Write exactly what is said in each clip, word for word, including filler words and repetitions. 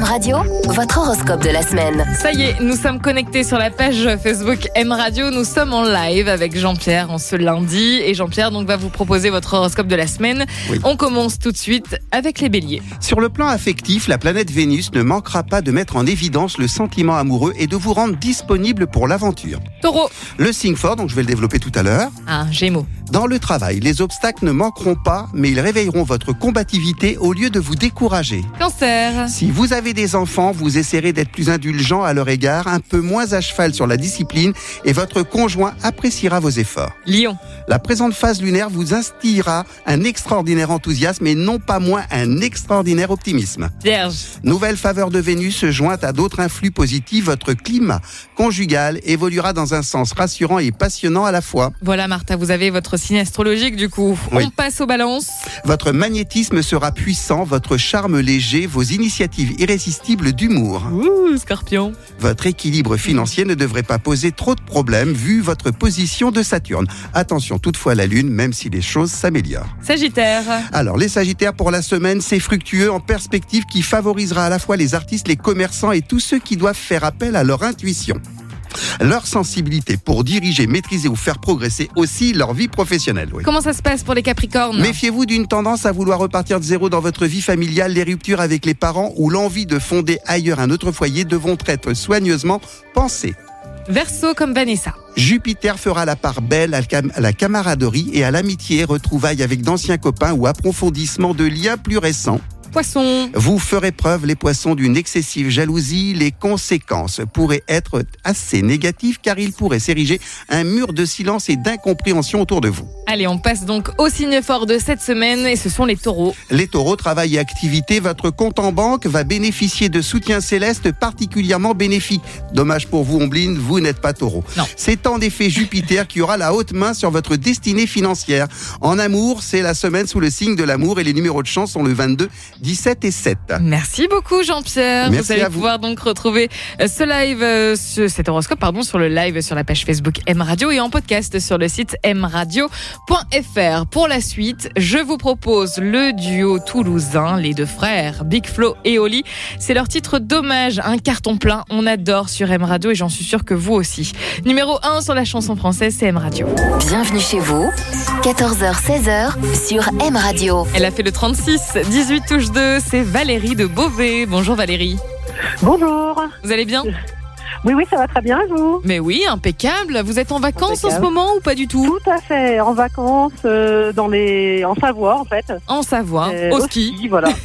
M Radio, votre horoscope de la semaine. Ça y est, nous sommes connectés sur la page Facebook M Radio. Nous sommes en live avec Jean-Pierre en ce lundi. Et Jean-Pierre donc va vous proposer votre horoscope de la semaine. Oui. On commence tout de suite avec les béliers. Sur le plan affectif, la planète Vénus ne manquera pas de mettre en évidence le sentiment amoureux et de vous rendre disponible pour l'aventure. Taureau. Le signe fort, donc je vais le développer tout à l'heure. Ah, Gémeaux. Dans le travail, les obstacles ne manqueront pas, mais ils réveilleront votre combativité au lieu de vous décourager. Cancer. Si vous avez des enfants, vous essaierez d'être plus indulgent à leur égard, un peu moins à cheval sur la discipline, et votre conjoint appréciera vos efforts. Lion. La présente phase lunaire vous inspirera un extraordinaire enthousiasme et non pas moins un extraordinaire optimisme. Vierge. Nouvelle faveur de Vénus jointe à d'autres influx positifs, votre climat conjugal évoluera dans un sens rassurant et passionnant à la fois. Voilà Martha, vous avez votre signe astrologique du coup. Oui. On passe aux balances. Votre magnétisme sera puissant, votre charme léger, vos initiatives irrésistibles d'humour. Ouh, Scorpion. Votre équilibre financier ne devrait pas poser trop de problèmes vu votre position de Saturne. Attention toutefois à la Lune, même si les choses s'améliorent. Sagittaire. Alors, les Sagittaires pour la semaine, c'est fructueux en perspective qui favorisera à la fois les artistes, les commerçants et tous ceux qui doivent faire appel à leur intuition. Leur sensibilité pour diriger, maîtriser ou faire progresser aussi leur vie professionnelle. Oui. Comment ça se passe pour les Capricornes ? Méfiez-vous d'une tendance à vouloir repartir de zéro dans votre vie familiale. Les ruptures avec les parents ou l'envie de fonder ailleurs un autre foyer devront être soigneusement pensées. Verseau comme Vanessa. Jupiter fera la part belle à la camaraderie et à l'amitié, retrouvailles avec d'anciens copains ou approfondissement de liens plus récents. Poisson. Vous ferez preuve, les poissons, d'une excessive jalousie. Les conséquences pourraient être assez négatives car il pourrait s'ériger un mur de silence et d'incompréhension autour de vous. Allez, on passe donc au signe fort de cette semaine et ce sont les taureaux. Les taureaux, travail et activité, votre compte en banque va bénéficier de soutien céleste particulièrement bénéfique. Dommage pour vous, Ombline, vous n'êtes pas taureau. Non. C'est en effet Jupiter qui aura la haute main sur votre destinée financière. En amour, c'est la semaine sous le signe de l'amour et les numéros de chance sont le vingt-deux, dix-sept et sept. Merci beaucoup Jean-Pierre. Merci vous allez à vous. pouvoir donc retrouver ce live, euh, ce, cet horoscope pardon, sur le live sur la page Facebook M Radio et en podcast sur le site m radio point f r. Pour la suite, je vous propose le duo toulousain, les deux frères Big Flo et Oli. C'est leur titre Dommage, un carton plein. On adore sur M Radio et j'en suis sûre que vous aussi. Numéro un sur la chanson française, c'est M Radio. Bienvenue chez vous, quatorze heures seize heures sur M Radio. Elle a fait le trente-six, dix-huit touche deux, c'est Valérie de Beauvais. Bonjour Valérie. Bonjour. Vous allez bien ? Oui, oui, ça va très bien, et vous ? Mais oui, impeccable. Vous êtes en vacances Impeccable. en ce moment ou pas du tout ? Tout à fait, en vacances, euh, dans les... en Savoie en fait. En Savoie, Euh, au au ski. ski, voilà.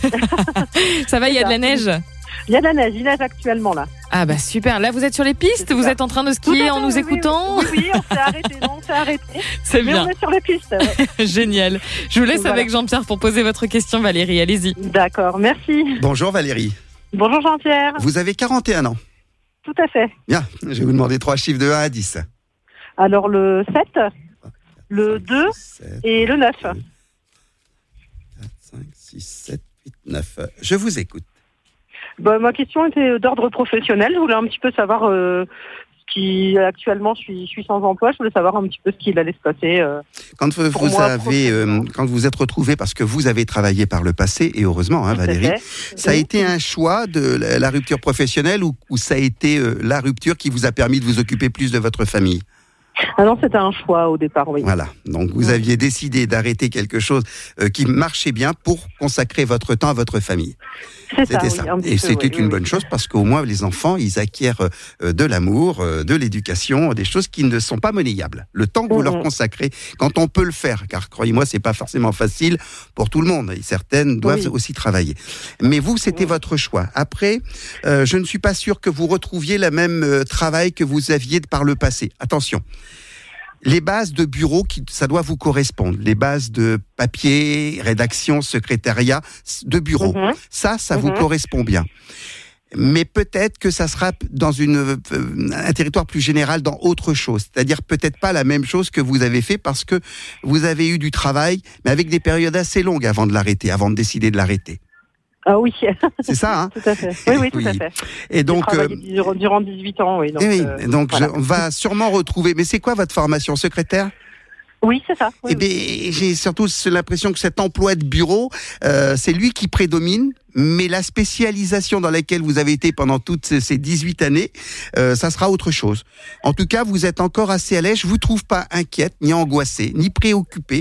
Ça va, il y a de la ça. neige ? Il y a de la neige, il neige actuellement là. Ah bah super. Là, vous êtes sur les pistes ? C'est Vous ça. êtes en train de Tout à skier fait, en nous oui, écoutant ? Oui, oui, oui, on s'est arrêté, non, on s'est arrêté. C'est Mais bien. on est sur les pistes. ouais. Génial. Je vous laisse Voilà. avec Jean-Pierre pour poser votre question, Valérie. Allez-y. D'accord, merci. Bonjour Valérie. Bonjour Jean-Pierre. Vous avez quarante et un ans. Tout à fait. Bien, je vais vous demander trois chiffres de un à dix. Alors le sept, le deux sept, et le neuf. quatre, cinq, six, sept, huit, neuf. Je vous écoute. Bah, ma question était d'ordre professionnel. Je voulais un petit peu savoir euh, ce qui actuellement je suis, je suis sans emploi. Je voulais savoir un petit peu ce qu'il allait se passer. Euh. Quand vous, Pour vous moi, avez, euh, quand vous êtes retrouvé, parce que vous avez travaillé par le passé, et heureusement, hein, Tout à Valérie, fait. ça a Oui. été un choix de la, la rupture professionnelle ou, ou ça a été euh, la rupture qui vous a permis de vous occuper plus de votre famille ? Ah non, c'était un choix au départ, oui. Voilà. Donc vous aviez décidé d'arrêter quelque chose euh, qui marchait bien pour consacrer votre temps à votre famille. C'est ça, C'était oui, ça. un petit Et peu, c'était oui, une oui, bonne oui. chose parce qu'au moins les enfants, ils acquièrent euh, de l'amour, euh, de l'éducation, des choses qui ne sont pas monnayables. Le temps que vous Mhm. leur consacrez, quand on peut le faire, car croyez-moi, c'est pas forcément facile pour tout le monde. Et certaines doivent Oui. aussi travailler. Mais vous, c'était Mhm. votre choix. Après, euh, je ne suis pas sûr que vous retrouviez le même euh, travail que vous aviez par le passé. Attention. Les bases de bureau, qui, ça doit vous correspondre. Les bases de papier, rédaction, secrétariat, de bureau. Mhm. Ça, ça vous Mhm. correspond bien. Mais peut-être que ça sera dans une, euh, un territoire plus général, dans autre chose. C'est-à-dire peut-être pas la même chose que vous avez fait parce que vous avez eu du travail, mais avec des périodes assez longues avant de l'arrêter, avant de décider de l'arrêter. Ah oui, C'est ça, hein? tout à fait. Oui, oui, tout Oui. à fait. Et donc, J'ai euh, travaillé durant, durant dix-huit ans, oui. Donc, eh oui, euh, donc voilà. je- on va sûrement retrouver. Mais c'est quoi votre formation, secrétaire? Oui, c'est ça. Oui, Eh bien, j'ai surtout l'impression que cet emploi de bureau, euh, c'est lui qui prédomine mais la spécialisation dans laquelle vous avez été pendant toutes ces dix-huit années, euh, ça sera autre chose. En tout cas, vous êtes encore assez à l'aise. Je vous trouve pas inquiète, ni angoissée, ni préoccupée.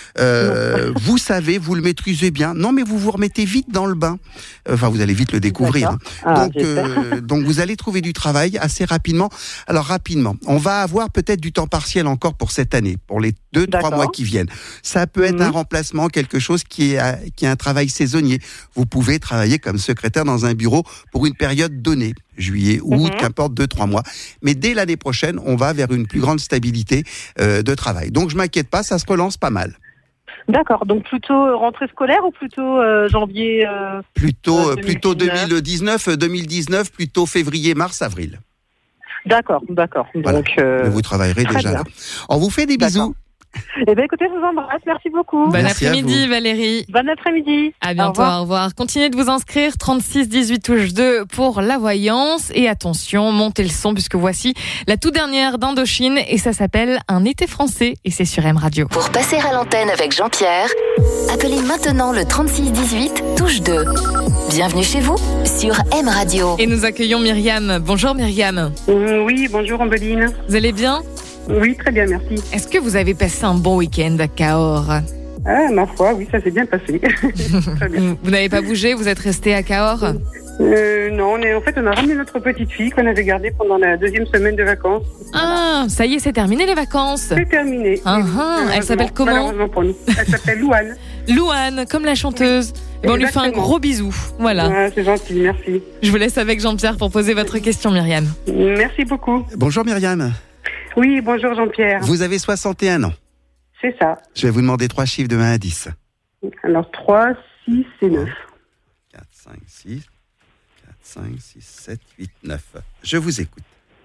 Euh, vous savez, vous le maîtrisez bien. Non, mais vous vous remettez vite dans le bain. Enfin, vous allez vite le découvrir. Hein. Ah, donc, euh, donc, vous allez trouver du travail assez rapidement. Alors, rapidement, on va avoir peut-être du temps partiel encore pour cette année, pour les deux, trois mois qui viennent. Ça peut être mmh. un remplacement, quelque chose qui est, qui est un travail saisonnier. Vous pouvez travailler comme secrétaire dans un bureau pour une période donnée, juillet, août, mmh. qu'importe, deux, trois mois. Mais dès l'année prochaine, on va vers une plus grande stabilité euh, de travail. Donc, je m'inquiète pas, ça se relance pas mal. D'accord, donc plutôt rentrée scolaire ou plutôt euh, janvier euh, Plutôt, euh, plutôt deux mille dix-neuf, deux mille dix-neuf, plutôt février, mars, avril. D'accord, d'accord. Voilà. Donc, euh, vous travaillerez déjà là. On vous fait des bisous. Eh bien, écoutez, je vous embrasse. Merci beaucoup. Bon Merci après-midi, Valérie. Bon après-midi. À bientôt, au revoir. au revoir. Continuez de vous inscrire, trente-six dix-huit touche deux pour la voyance. Et attention, montez le son puisque voici la toute dernière d'Indochine et ça s'appelle Un été français et c'est sur M Radio. Pour passer à l'antenne avec Jean-Pierre, appelez maintenant le trente-six dix-huit touche deux. Bienvenue chez vous sur M Radio. Et nous accueillons Myriam. Bonjour Myriam. Euh, oui, bonjour Ambeline. Vous allez bien ? Oui, très bien, merci. Est-ce que vous avez passé un bon week-end à Cahors ? Ah, ma foi, oui, ça s'est bien passé. Très bien. Vous n'avez pas bougé, vous êtes resté à Cahors ? euh, Non, on est, en fait, on a ramené notre petite fille qu'on avait gardée pendant la deuxième semaine de vacances. Ah, ça y est, c'est terminé les vacances. C'est terminé. Ah, ah, elle s'appelle comment ? Malheureusement pour nous. Elle s'appelle Louane. Louane, comme la chanteuse. Oui, bon, on lui fait un gros bisou. Voilà. Ah, c'est gentil, merci. Je vous laisse avec Jean-Pierre pour poser votre question, Myriam. Merci beaucoup. Bonjour Myriam. Oui, bonjour Jean-Pierre. Vous avez soixante et un ans. C'est ça. Je vais vous demander trois chiffres de un à dix. Alors trois, six et neuf. quatre, cinq, six. quatre, cinq, six, sept, huit, neuf. Je vous écoute.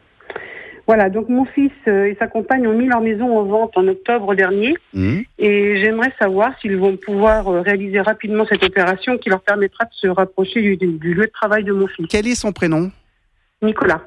Voilà, donc mon fils et sa compagne ont mis leur maison en vente en octobre dernier. Mmh. Et j'aimerais savoir s'ils vont pouvoir réaliser rapidement cette opération qui leur permettra de se rapprocher du, du lieu de travail de mon fils. Quel est son prénom ? Nicolas.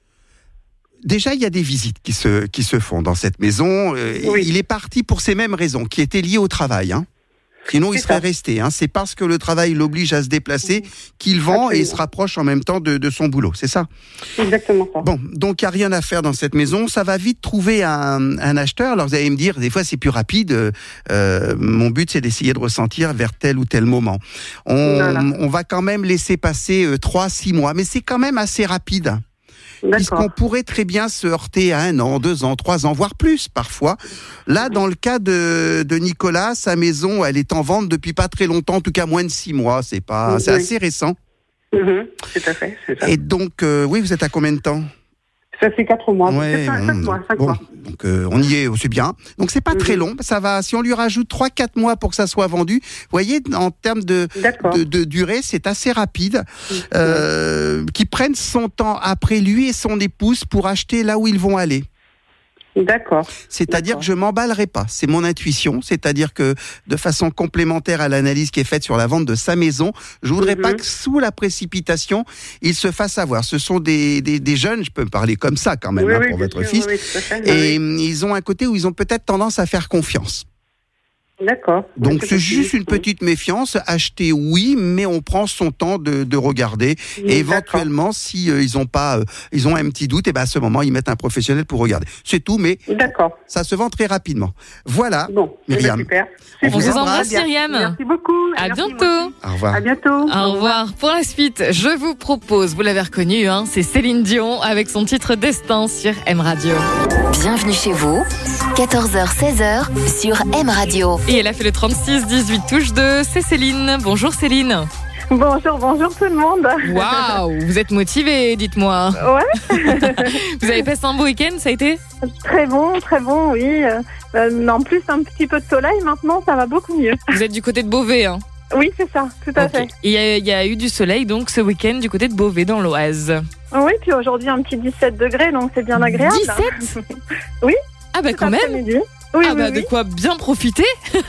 Déjà, il y a des visites qui se, qui se font dans cette maison. Oui. Il est parti pour ces mêmes raisons, qui étaient liées au travail. Hein. Sinon, c'est il serait ça. resté. Hein. C'est parce que le travail l'oblige à se déplacer qu'il vend Absolument. Et il se rapproche en même temps de, de son boulot. C'est ça ? Exactement ça. Bon, donc il n'y a rien à faire dans cette maison. Ça va vite trouver un, un acheteur. Alors vous allez me dire, des fois c'est plus rapide. Euh, mon but, c'est d'essayer de ressentir vers tel ou tel moment. On, voilà. on va quand même laisser passer euh, trois, six mois. Mais c'est quand même assez rapide. D'accord. Puisqu'on pourrait très bien se heurter à un an, deux ans, trois ans, voire plus parfois. Là, dans le cas de, de Nicolas, sa maison, elle est en vente depuis pas très longtemps, en tout cas moins de six mois. C'est pas, oui. c'est assez récent. Mmh, tout à fait, c'est ça. Et donc, euh, oui, vous êtes à combien de temps ? Ça fait quatre mois. Ouais, cinq, cinq mois, cinq bon, mois. Donc euh, on y est, c'est bien. Donc c'est pas mmh. très long. Ça va. Si on lui rajoute trois, quatre mois pour que ça soit vendu, vous voyez, en termes de, de, de durée, c'est assez rapide. Mmh. Euh, qui prennent son temps après lui et son épouse pour acheter là où ils vont aller. D'accord. C'est-à-dire D'accord. que je m'emballerai pas. C'est mon intuition. C'est-à-dire que de façon complémentaire à l'analyse qui est faite sur la vente de sa maison, je voudrais mm-hmm. pas que sous la précipitation, il se fasse avoir. Ce sont des, des, des jeunes, je peux me parler comme ça quand même oui, hein, oui, pour votre sûr, fils. Oui, oui, et oui. ils ont un côté où ils ont peut-être tendance à faire confiance. D'accord. Donc c'est, c'est juste une petite méfiance. Acheter, oui, mais on prend son temps de, de regarder. Oui, et éventuellement, si euh, ils ont pas, euh, ils ont un petit doute, et ben à ce moment ils mettent un professionnel pour regarder. C'est tout, mais d'accord. Ça se vend très rapidement. Voilà. Bon, Myriam. Super. On vous embrasse, Myriam. Merci beaucoup. À Merci bientôt. Au revoir. À bientôt. Au revoir. Pour la suite, je vous propose, vous l'avez reconnu, hein, c'est Céline Dion avec son titre Destin sur M Radio. Bienvenue chez vous, quatorze heures seize heures sur M Radio. Et elle a fait le trente-six dix-huit touche deux, c'est Céline. Bonjour Céline. Bonjour, bonjour tout le monde. Waouh, vous êtes motivée, dites-moi. Ouais. Vous avez passé un beau week-end, ça a été ? Très bon, très bon, oui. Euh, en plus, un petit peu de soleil, maintenant, ça va beaucoup mieux. Vous êtes du côté de Beauvais, hein ? Oui, c'est ça, tout à okay. fait. Il y, a, il y a eu du soleil, donc, ce week-end, du côté de Beauvais, dans l'Oise. Oui, puis aujourd'hui, un petit dix-sept degrés, donc c'est bien agréable. dix-sept ? Oui. Ah bah quand même. Oui, ah oui, bah oui. de quoi bien profiter.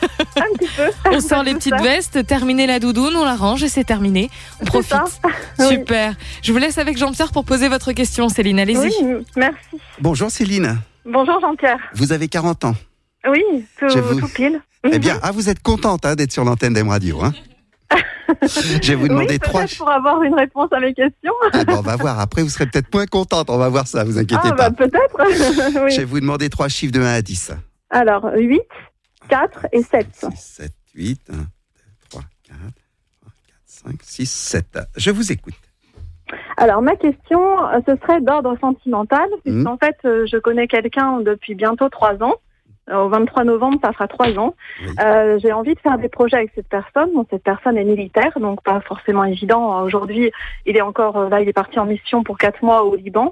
Un petit peu. On sort les petites ça. vestes, terminer la doudoune, on la range et c'est terminé. On c'est profite. Ça. Super. Oui. Je vous laisse avec Jean-Pierre pour poser votre question, Céline. Allez-y. Oui, merci. Bonjour Céline. Bonjour Jean-Pierre. Vous avez quarante ans. Oui, tout, vous... tout pile. Eh bien, ah, vous êtes contente hein, d'être sur l'antenne d'M Radio. Hein Je vais vous demander oui, trois. Pour avoir une réponse à mes questions. Ah ben, on va voir. Après, vous serez peut-être moins contente. On va voir ça. Vous inquiétez ah, pas. Bah, peut-être. Oui. Je vais vous demander trois chiffres de un à dix. Alors, huit, quatre et sept. six, sept, huit, un, deux, trois, quatre, cinq, six, sept. Je vous écoute. Alors, ma question, ce serait d'ordre sentimental, puisqu'en Mmh. en fait, je connais quelqu'un depuis bientôt trois ans. Au vingt-trois novembre, ça fera trois ans. Oui. Euh, j'ai envie de faire des projets avec cette personne. Bon, cette personne est militaire, donc pas forcément évident. Aujourd'hui, il est encore là, il est parti en mission pour quatre mois au Liban.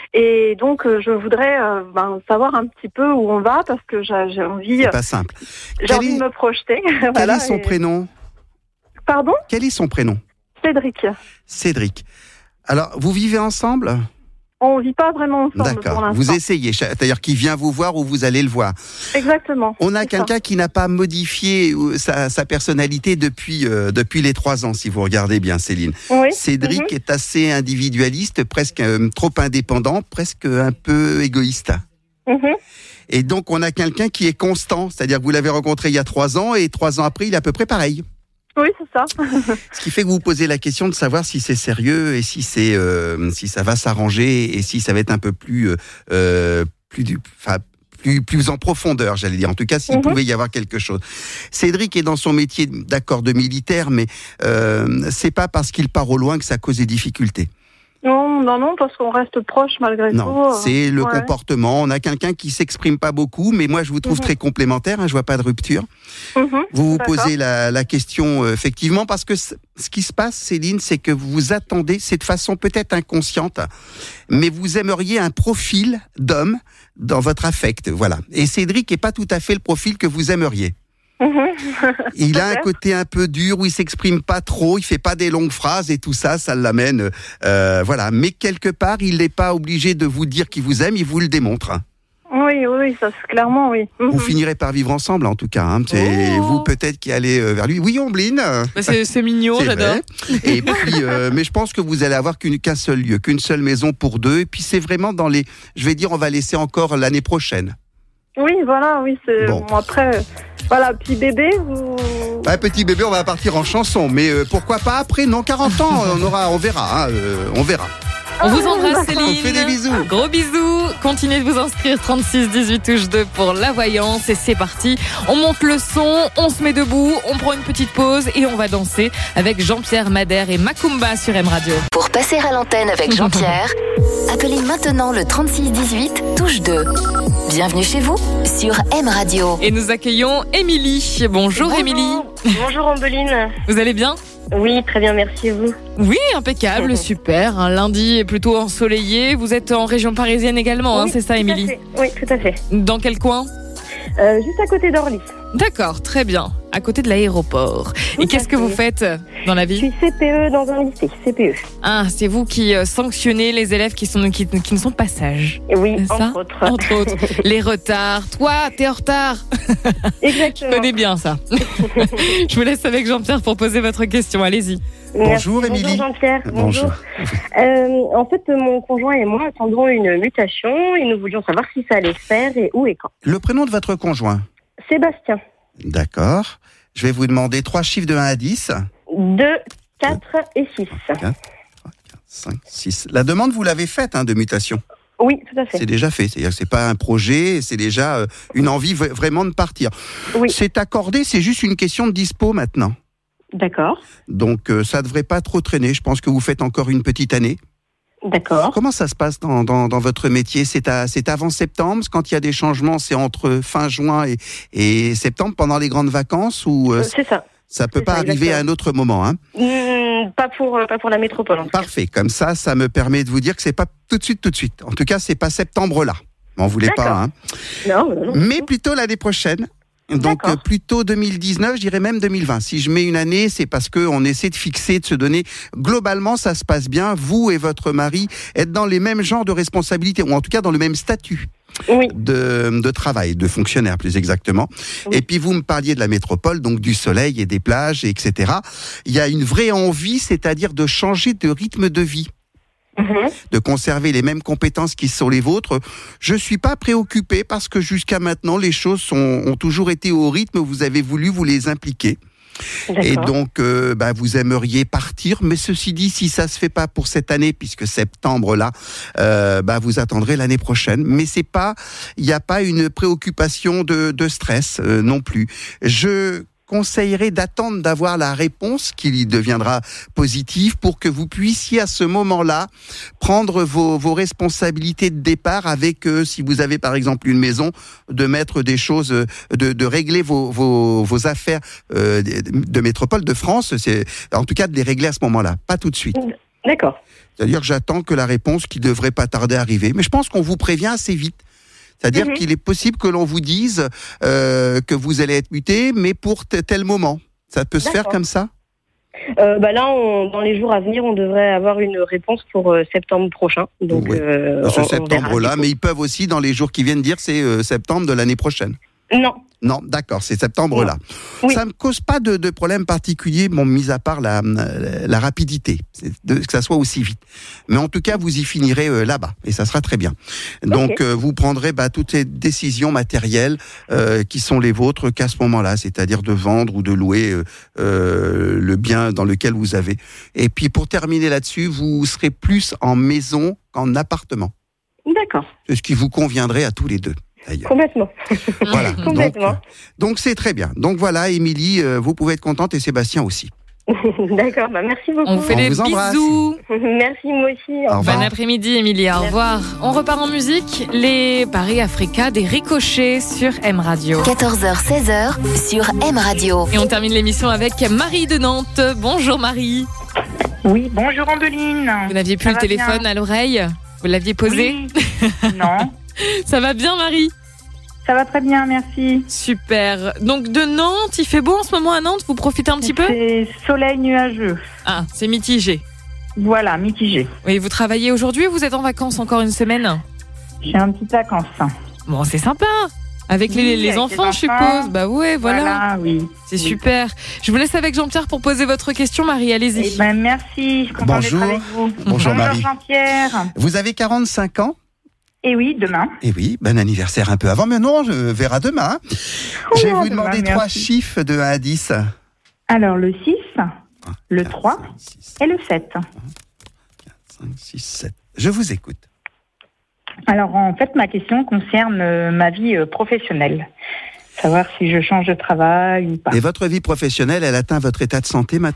Et donc, je voudrais euh, ben, savoir un petit peu où on va, parce que j'ai, j'ai envie, C'est pas simple. j'ai Quel envie est- de me projeter. Quel Voilà, est son et- prénom Pardon, Quel est son prénom Cédric. Cédric. Alors, vous vivez ensemble? On vit pas vraiment ensemble pour D'accord. l'instant. Vous essayez. C'est-à-dire qu'il vient vous voir ou vous allez le voir. Exactement. On a c'est quelqu'un qui n'a pas modifié euh, sa, sa personnalité depuis, euh, depuis les trois ans, si vous regardez bien, Céline. ça. Oui. Cédric Mhm. est assez individualiste, presque euh, trop indépendant, presque un peu égoïste. Mhm. Et donc, on a quelqu'un qui est constant. C'est-à-dire que vous l'avez rencontré il y a trois ans et trois ans après, il est à peu près pareil. Oui, c'est ça. Ce qui fait que vous vous posez la question de savoir si c'est sérieux et si c'est euh, si ça va s'arranger et si ça va être un peu plus euh, euh, plus du enfin plus plus en profondeur, j'allais dire. En tout cas, s'il Mhm. pouvait y avoir quelque chose. Cédric est dans son métier d'accord de militaire, mais euh, c'est pas parce qu'il part au loin que ça cause des difficultés. Non, non, non, parce qu'on reste proche malgré tout. Non, euh, c'est le ouais. comportement. On a quelqu'un qui s'exprime pas beaucoup, mais moi je vous trouve Mhm. très complémentaire. Hein, je vois pas de rupture. Mhm. Vous vous D'accord. posez la, la question, euh, effectivement, parce que c- ce qui se passe, Céline, c'est que vous vous attendez, c'est de façon peut-être inconsciente, mais vous aimeriez un profil d'homme dans votre affect, voilà. Et Cédric n'est pas tout à fait le profil que vous aimeriez. Mhm. Il a un Peut-être. côté un peu dur où il s'exprime pas trop, il fait pas des longues phrases et tout ça, ça l'amène, euh, voilà. Mais quelque part, il n'est pas obligé de vous dire qu'il vous aime, il vous le démontre. Oui, oui, oui, ça c'est clairement, oui. Mhm. Vous finirez par vivre ensemble, en tout cas. Hein. C'est Oh. vous peut-être qui allez euh, vers lui. Oui, Ombline. Bah, c'est, c'est mignon, C'est j'adore. vrai. Et puis, euh, mais je pense que vous allez avoir qu'une, qu'un seul lieu, qu'une seule maison pour deux. Et puis, c'est vraiment dans les. Je vais dire, on va laisser encore l'année prochaine. Oui, voilà, oui, c'est Bon. bon, après. euh, Voilà, puis bébé, vous. Ouais, petit bébé, on va partir en chanson. Mais euh, pourquoi pas après? Non, quarante ans, on aura, on verra. Hein, euh, on verra. On vous embrasse, Céline. On fait des bisous. Gros bisous. Continuez de vous inscrire. trente-six dix-huit touche deux pour la voyance. Et c'est parti. On monte le son, on se met debout, on prend une petite pause et on va danser avec Jean-Pierre Madère et Macumba sur M Radio. Pour passer à l'antenne avec Jean-Pierre, appelez maintenant le trente-six dix-huit touche deux. Bienvenue chez vous sur M Radio. Et nous accueillons Émilie. Bonjour, Émilie. Bonjour Ambeline. Vous allez bien? Oui, très bien, merci et vous. Oui, impeccable, super. Un lundi est plutôt ensoleillé. Vous êtes en région parisienne également, hein, Oui, c'est ça, tout à Émilie? fait. Oui, tout à fait. Dans quel coin? Euh, juste à côté d'Orly. D'accord, très bien. À côté de l'aéroport. Et Tout qu'est-ce à que vous fait. faites dans la Je vie? suis C P E dans un lycée, C P E. Ah, c'est vous qui euh, sanctionnez les élèves qui, sont, qui, qui ne sont pas sages. Et oui, C'est ça entre autres. Entre autres, les retards. Toi, t'es en retard. Je Exactement. connais bien ça. Je vous laisse avec Jean-Pierre pour poser votre question. Allez-y. Merci. Bonjour, Émilie. Bonjour Jean-Pierre. Bonjour. Euh, en fait, mon conjoint et moi attendons une mutation et nous voulions savoir si ça allait se faire et où et quand. Le prénom de votre conjoint. Sébastien. D'accord. Je vais vous demander trois chiffres de un à dix. deux, quatre et six. quatre, trois, quatre, cinq, six. La demande, vous l'avez faite hein, de mutation. Oui, tout à fait. C'est déjà fait. C'est-à-dire que c'est pas un projet, c'est déjà euh, une envie v- vraiment de partir. Oui. C'est accordé, c'est juste une question de dispo maintenant. D'accord. Donc euh, ça devrait pas trop traîner. Je pense que vous faites encore une petite année. D'accord. Comment ça se passe dans, dans, dans votre métier? C'est à, c'est avant septembre? Parce que quand il y a des changements, c'est entre fin juin et, et septembre, pendant les grandes vacances? Ou euh, Euh, C'est ça. ça peut c'est pas ça, arriver à un autre moment hein? Hmm, pas pour euh, pas pour la métropole. En tout cas. Parfait. Comme ça, ça me permet de vous dire que c'est pas tout de suite, tout de suite. En tout cas, c'est pas septembre là. On voulait pas. D'accord. Hein. Non, non, non. Mais plutôt l'année prochaine. Donc D'accord. euh, plutôt deux mille dix-neuf, je dirais même deux mille vingt. Si je mets une année, c'est parce que on essaie de fixer, de se donner. Globalement, ça se passe bien. Vous et votre mari êtes dans les mêmes genres de responsabilités, ou en tout cas dans le même statut Oui. de, de travail, de fonctionnaire plus exactement. Oui. Et puis vous me parliez de la métropole, donc du soleil et des plages, et cetera. Il y a une vraie envie, c'est-à-dire de changer de rythme de vie, Mhm. de conserver les mêmes compétences qui sont les vôtres. Je suis pas préoccupé parce que jusqu'à maintenant, les choses sont, ont toujours été au rythme où vous avez voulu vous les impliquer. D'accord. Et donc, euh, bah, vous aimeriez partir, mais ceci dit, si ça se fait pas pour cette année, puisque septembre là, euh, bah, vous attendrez l'année prochaine. Mais c'est pas, il n'y a pas une préoccupation de, de stress euh, non plus. Je conseillerais d'attendre d'avoir la réponse qui deviendra positive pour que vous puissiez à ce moment-là prendre vos, vos responsabilités de départ avec, euh, si vous avez par exemple une maison, de mettre des choses, de, de régler vos, vos, vos affaires euh, de métropole de France, c'est, en tout cas de les régler à ce moment-là, pas tout de suite. D'accord. C'est-à-dire que j'attends que la réponse qui devrait pas tarder à arriver, mais je pense qu'on vous prévient assez vite. C'est-à-dire mmh. qu'il est possible que l'on vous dise euh, que vous allez être muté, mais pour t- tel moment. Ça peut se D'accord. faire comme ça ? euh, bah Là, on, dans les jours à venir, on devrait avoir une réponse pour euh, septembre prochain. Donc, oui. euh, Dans ce on, septembre-là, on verra, mais ils peuvent aussi, dans les jours qui viennent, dire c'est euh, septembre de l'année prochaine. Non. Non, d'accord, c'est septembre-là. Oui. Ça ne cause pas de, de problème particulier, bon, mis à part la, la, la rapidité, de, que ça soit aussi vite. Mais en tout cas, vous y finirez euh, là-bas, et ça sera très bien. Donc, okay. euh, vous prendrez bah, toutes les décisions matérielles euh, qui sont les vôtres qu'à ce moment-là, c'est-à-dire de vendre ou de louer euh, euh, le bien dans lequel vous avez. Et puis, pour terminer là-dessus, vous serez plus en maison qu'en appartement. D'accord. C'est ce qui vous conviendrait à tous les deux. D'ailleurs. Complètement. Voilà. Complètement. Donc, donc c'est très bien. Donc voilà, Émilie, euh, vous pouvez être contente et Sébastien aussi. D'accord, bah merci beaucoup. On vous fait On des vous embrasse. bisous. Merci moi aussi. Au revoir. Bon après-midi, Émilie. Au revoir. On repart en musique. Les Paris Africa des Ricochets sur M Radio. quatorze heures seize heures sur M Radio. Et on termine l'émission avec Marie de Nantes. Bonjour Marie. Oui, bonjour Andeline. Vous n'aviez plus Ça le va téléphone bien. à l'oreille ? Vous l'aviez posé ? Oui. Non. Ça va bien Marie ? Ça va très bien, merci. Super. Donc de Nantes, il fait beau en ce moment à Nantes, vous profitez un petit peu ? C'est soleil nuageux. Ah, c'est mitigé. Voilà, mitigé. Oui, vous travaillez aujourd'hui ou vous êtes en vacances encore une semaine ? J'ai un petit vacances. Bon, c'est sympa. Avec les, Oui, les avec enfants, les je enfants. suppose. Bah ouais, voilà. Voilà, oui. C'est Oui. super. Je vous laisse avec Jean-Pierre pour poser votre question, Marie. Allez-y. Eh ben, merci. Je suis contente Bonjour. d'être avec vous. Bonjour, Marie. Jean-Pierre. Vous avez quarante-cinq ans ? Et oui, demain. Eh oui, bon anniversaire un peu avant, mais non, je verrai demain. Oh, Je vais vous demain, demander merci. trois chiffres de un à dix. Alors, le six, le trois cinq, six, et le sept. cinq, six, sept. Je vous écoute. Alors, en fait, ma question concerne euh, ma vie euh, professionnelle. Savoir si je change de travail ou pas. Et votre vie professionnelle, elle atteint votre état de santé maintenant ?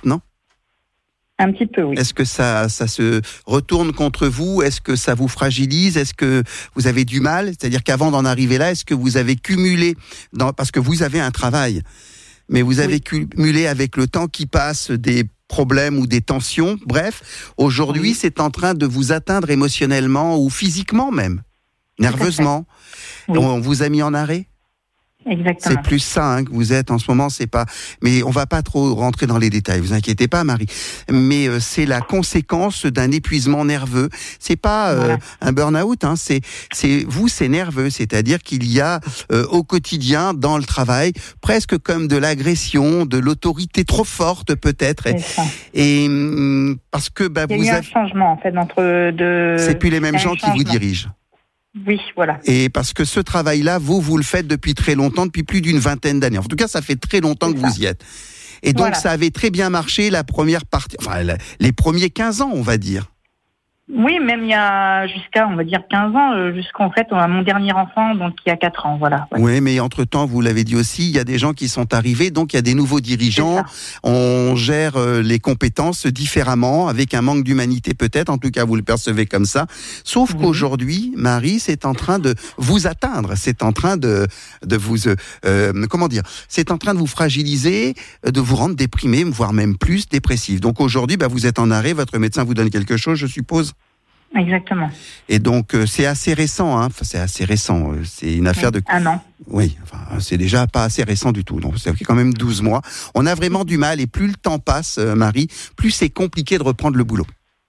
Un petit peu, oui. Est-ce que ça, ça se retourne contre vous ? Est-ce que ça vous fragilise ? Est-ce que vous avez du mal ? C'est-à-dire qu'avant d'en arriver là, est-ce que vous avez cumulé, dans, parce que vous avez un travail, mais vous avez oui. cumulé avec le temps qui passe des problèmes ou des tensions. Bref, aujourd'hui, oui. c'est en train de vous atteindre émotionnellement ou physiquement même, nerveusement. Oui. On vous a mis en arrêt ? Exactement. C'est plus ça hein, que vous êtes en ce moment, c'est pas. Mais on va pas trop rentrer dans les détails, vous inquiétez pas, Marie. Mais euh, c'est la conséquence d'un épuisement nerveux. C'est pas euh, voilà. un burn-out, hein. C'est, c'est vous, c'est nerveux. C'est-à-dire qu'il y a euh, au quotidien, dans le travail, presque comme de l'agression, de l'autorité trop forte peut-être. Et, et hum, parce que bah, Il y a vous eu avez. un changement en fait entre de. C'est plus les mêmes gens qui vous dirigent. Oui, voilà. Et parce que ce travail-là, vous, vous le faites depuis très longtemps, depuis plus d'une vingtaine d'années. En tout cas, ça fait très longtemps que vous y êtes. Et donc, voilà. ça avait très bien marché la première partie, enfin, les premiers quinze ans, on va dire. Oui, même il y a jusqu'à, on va dire, quinze ans, jusqu'en fait, on a mon dernier enfant, donc il y a quatre ans, voilà. Ouais. Oui, mais entre-temps, vous l'avez dit aussi, il y a des gens qui sont arrivés, donc il y a des nouveaux dirigeants, on gère les compétences différemment, avec un manque d'humanité peut-être, en tout cas, vous le percevez comme ça. Sauf oui. qu'aujourd'hui, Marie, c'est en train de vous atteindre, c'est en train de, de vous, euh, comment dire, c'est en train de vous fragiliser, de vous rendre déprimé, voire même plus dépressif. Donc aujourd'hui, bah, vous êtes en arrêt, votre médecin vous donne quelque chose, je suppose ? Exactement. Et donc euh, c'est assez récent, hein. Enfin, c'est assez récent. Euh, c'est une affaire oui. de. Un an. Oui, enfin, c'est déjà pas assez récent du tout. Non, c'est quand même douze mois. On a vraiment du mal et plus le temps passe, euh, Marie, plus c'est compliqué de reprendre le boulot.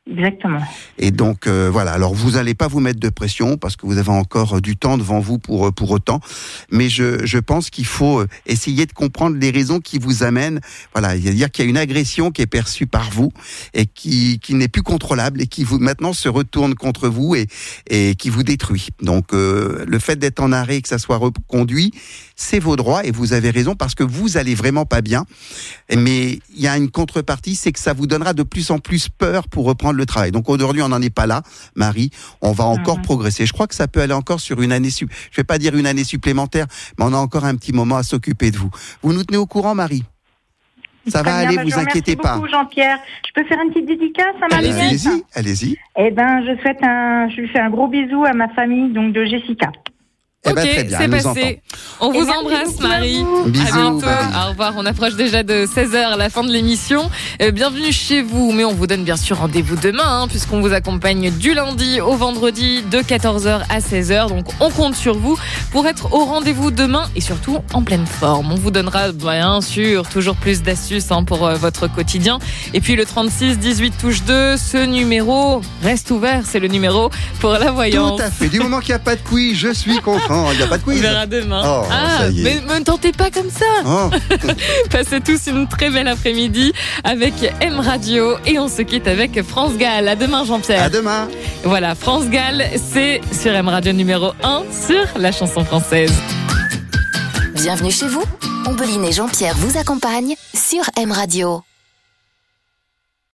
Exactement. Et donc euh, voilà, alors vous n'allez pas vous mettre de pression parce que vous avez encore du temps devant vous pour pour autant, mais je je pense qu'il faut essayer de comprendre les raisons qui vous amènent, voilà, c'est-à-dire qu'il y a une agression qui est perçue par vous et qui qui n'est plus contrôlable et qui vous maintenant se retourne contre vous et et qui vous détruit. Donc euh, le fait d'être en arrêt et que ça soit reconduit, c'est vos droits et vous avez raison parce que vous allez vraiment pas bien. Mais il y a une contrepartie, c'est que ça vous donnera de plus en plus peur pour reprendre le travail. Donc aujourd'hui, on n'en est pas là, Marie. On va encore mmh. progresser. Je crois que ça peut aller encore sur une année, su- je vais pas dire une année supplémentaire, mais on a encore un petit moment à s'occuper de vous. Vous nous tenez au courant, Marie? Ça Très va bien, aller, bah, vous inquiétez pas. Merci beaucoup, Jean-Pierre. Je peux faire une petite dédicace à ma allez-y, nièce? allez-y, allez-y. Eh ben, je souhaite un, je lui fais un gros bisou à ma famille, donc de Jessica. Eh ok, ben, très bien, c'est nous passé. On Et vous merci embrasse, beaucoup Marie. à vous. Bisous, à bientôt. Marie. Au revoir. On approche déjà de seize heures, la fin de l'émission. Euh, bienvenue chez vous. Mais on vous donne bien sûr rendez-vous demain, hein, puisqu'on vous accompagne du lundi au vendredi de quatorze heures à seize heures. Donc, on compte sur vous pour être au rendez-vous demain et surtout en pleine forme. On vous donnera bien sûr toujours plus d'astuces hein, pour euh, votre quotidien. Et puis, le trente-six dix-huit touche deux, ce numéro reste ouvert. C'est le numéro pour la voyance. Tout à fait. Du moment qu'il n'y a pas de quiz, je suis content. Il n'y a pas de quiz. À demain. Oh, ah, ça y est. mais me tentez pas comme ça. Oh. Passez tous une très belle après-midi avec M Radio et on se quitte avec France Gall. À demain, Jean-Pierre. À demain. Voilà, France Gall, c'est sur M Radio numéro un sur la chanson française. Bienvenue chez vous. Ombeline et Jean-Pierre vous accompagnent sur M Radio.